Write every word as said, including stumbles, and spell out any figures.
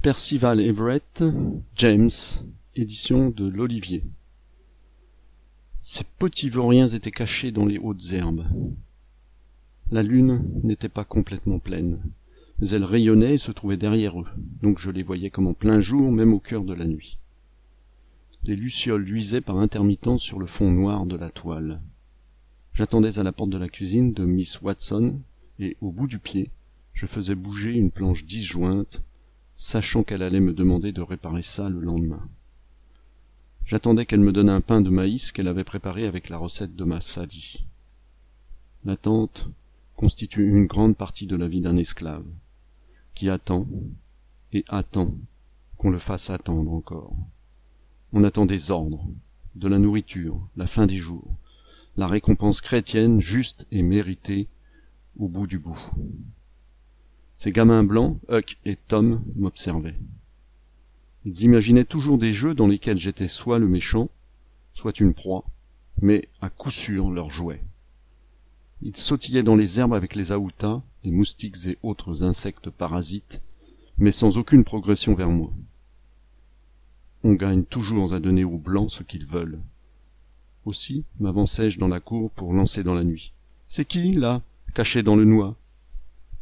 Percival Everett, James, édition de l'Olivier. Ces petits vauriens étaient cachés dans les hautes herbes. La lune n'était pas complètement pleine, mais elle rayonnait et se trouvait derrière eux, donc je les voyais comme en plein jour, même au cœur de la nuit. Les lucioles luisaient par intermittence sur le fond noir de la toile. J'attendais à la porte de la cuisine de Miss Watson, et au bout du pied, je faisais bouger une planche disjointe, sachant qu'elle allait me demander de réparer ça le lendemain. J'attendais qu'elle me donne un pain de maïs qu'elle avait préparé avec la recette de ma Sadie. L'attente constitue une grande partie de la vie d'un esclave, qui attend et attend qu'on le fasse attendre encore. On attend des ordres, de la nourriture, la fin des jours, la récompense chrétienne juste et méritée au bout du bout. Ces gamins blancs, Huck et Tom, m'observaient. Ils imaginaient toujours des jeux dans lesquels j'étais soit le méchant, soit une proie, mais à coup sûr leur jouet. Ils sautillaient dans les herbes avec les aoutas, les moustiques et autres insectes parasites, mais sans aucune progression vers moi. On gagne toujours à donner aux blancs ce qu'ils veulent. Aussi m'avançai-je dans la cour pour lancer dans la nuit. « C'est qui, là, caché dans le noix ?»